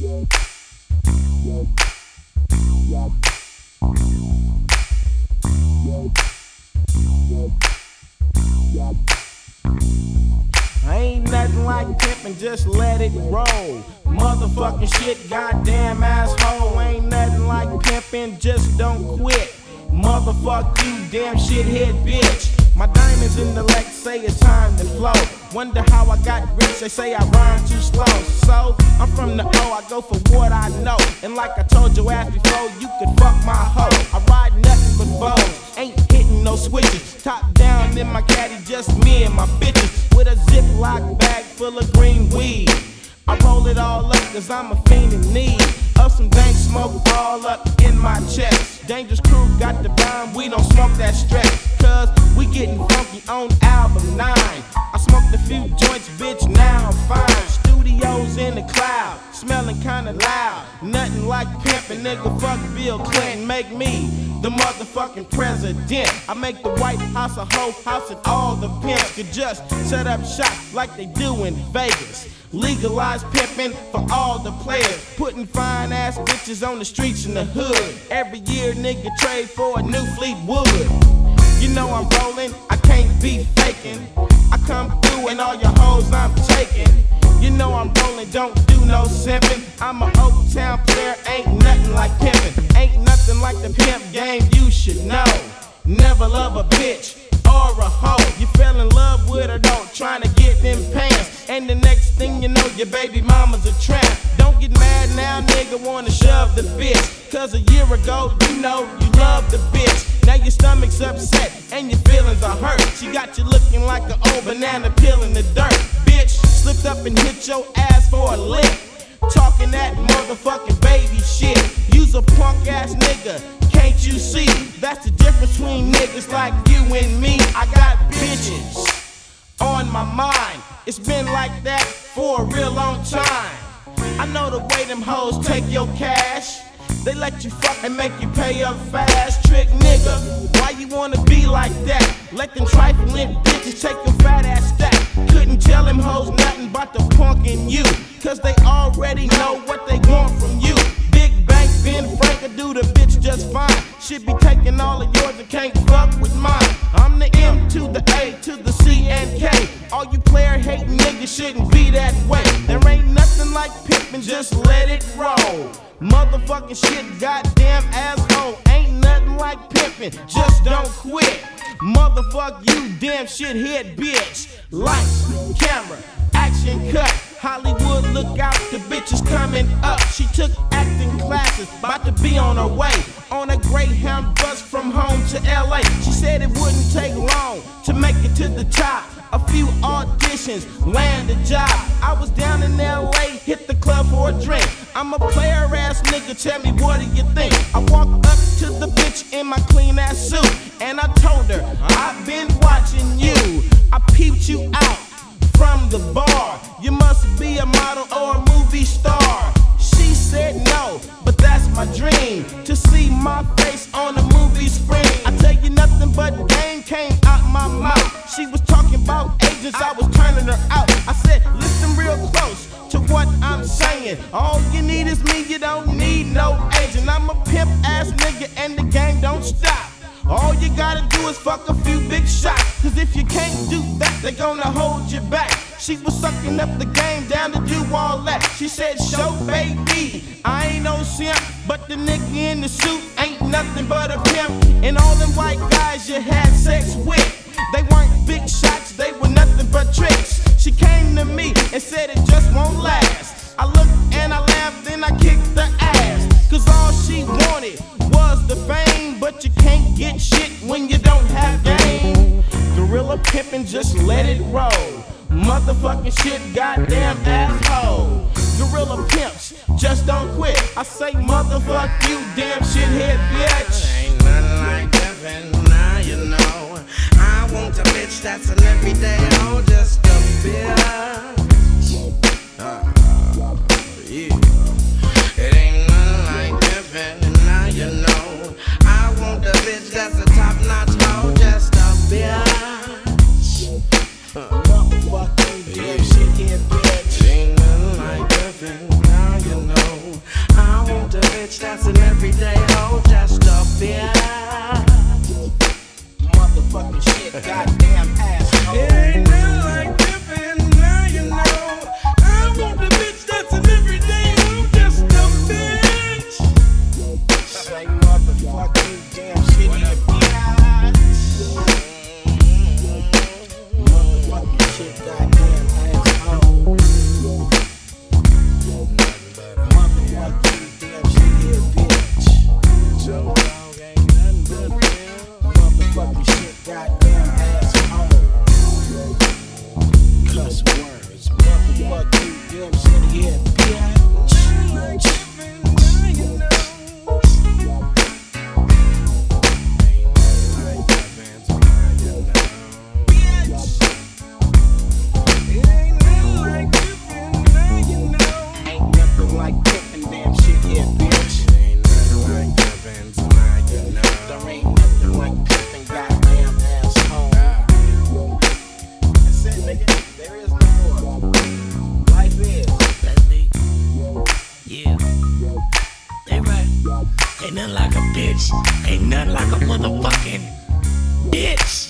Ain't nothing like pimpin', just let it roll. Motherfucking shit, goddamn asshole. Ain't nothing like pimpin', just don't quit. Motherfuck you, damn shithead bitch. My diamonds in the lake say it's time to flow. Wonder how I got rich, they say I rhyme too slow. So, I'm from the O, I go for what I know. And like I told your ass before, you could fuck my hoe. I ride nothing but Vogues, ain't hitting no switches. Top down in my caddy, just me and my bitches. With a Ziploc bag full of green weed. I roll it all up cause I'm a fiend in need of some dank smoke all up in my chest. Dangerous crew got the bomb, we don't smoke that stress. Cause we getting funky on album 9. I smoked a few joints, bitch, now I'm fine. Studios in the cloud, smelling kinda loud. Nothing like pimpin', nigga, fuck Bill Clinton. Make me the motherfucking president. I make the White House a whole house and all the pimps could just set up shop like they do in Vegas. Legalize pimpin' for all the players. Putting fine ass bitches on the streets in the hood. Every year nigga trade for a new Fleetwood. You know I'm rollin', I can't be faking. I come through and all your hoes I'm taking. You know I'm rollin', don't do no simpin'. I'm a Oak Town player, ain't nothing like pimpin'. Ain't nothing like the pimp game, you should know. Never love a bitch or a hoe. You fell in love with her, don't trying to get them pants. And the next thing you know, your baby mama's a tramp. Don't get mad now, nigga, wanna shove the bitch. Cause a year ago, you know, you loved the bitch. Now your stomach's upset and your feelings are hurt. She got you looking like an old banana peel in the dirt. Bitch, slipped up and hit your ass for a lick. Talking that motherfucking baby shit. You's a punk ass nigga, can't you see? That's the difference between niggas like you and me. I got bitches on my mind. It's been like that for a real long time. I know the way them hoes take your cash. They let you fuck and make you pay up fast. Trick nigga, why you wanna be like that? Let them trifling bitches take your fat ass stack. Couldn't tell them hoes nothing about the punk in you. Cause they already know what they want from you. Big Bank, Ben Frank do the bitch just fine. Should be taking all of yours and can't fuck with mine. I'm the M to the A to the C and K. All you player hating niggas shouldn't be that way. There ain't nothing like pimpin', just let it roll. Motherfucking shit, goddamn asshole. Ain't nothing like pimpin', just don't quit. Motherfuck you, damn shithead bitch. Lights, camera, action cut. Hollywood, look out, the bitch is coming up. She took acting classes, about to be on her way. On a Greyhound bus from home to LA. She said it wouldn't take long to make it to the top. A few auditions, land a job. I was down in LA, hit the club for a drink. I'm a player ass nigga, tell me what do you think? I walked up to the bitch in my clean ass suit. And I told her, I've been watching you. I peeped you out from the bar. You must be a model or a movie star. She said no, but that's my dream, to see my face on the movie screen. I tell you nothing but game came out my mouth. She was talking about agents, I was turning her out. I said, listen real close to what I'm saying. All you need is me, you don't need no agent. I'm a pimp ass nigga and the game don't stop. All you gotta do is fuck a few big shots. Cause if you can't do that, they gonna hold you back. She was sucking up the game down to do all that. She said, show baby, I ain't no simp, but the nigga in the suit ain't nothing but a pimp. And all them white guys you had sex with, they weren't big shots, they were nothing but tricks. She came to me and said it just won't last. I looked and I laughed, then I kicked the ass. Cause all she wanted was the fame, but you can't get shit when you don't have game. Gorilla pimpin', just let it roll. Motherfucking shit, goddamn asshole. Gorilla pimps, just don't quit. I say motherfuck you, damn shithead bitch. Ain't nothing like heaven, now you know. I want a bitch that's an everyday hoe, just a bitch. Yeah. It ain't nothing like heaven, now you know. I want a bitch that's a top-notch hoe, just a bitch. Motherfucking damn shithead bitch. Ain't nothing like heaven, now you know. bitch that's an everyday hoe, just a bitch. Motherfucking shit, goddamn asshole. It ain't nothing like pimpin', now you know. I want the bitch that's an everyday hoe, just a bitch. Say motherfucking damn shit, bitch. Motherfucking shit, goddamn asshole. Motherfucking damn shit, bitch. Joe Dog ain't nothing but real. Motherfucking shit, goddamn asshole. Cuss words, motherfucking damn shit, here, bitch. Like pimpin', now you know. Like pimpin', damn shit, yeah, bitch. Ain't nothing like pimpin', so now you know. There ain't nothing like pimpin', goddamn asshole. That's it, nigga. There is no more. Life is. That's me. Yeah. They right. Ain't nothing like a bitch. Ain't nothing like a motherfucking bitch.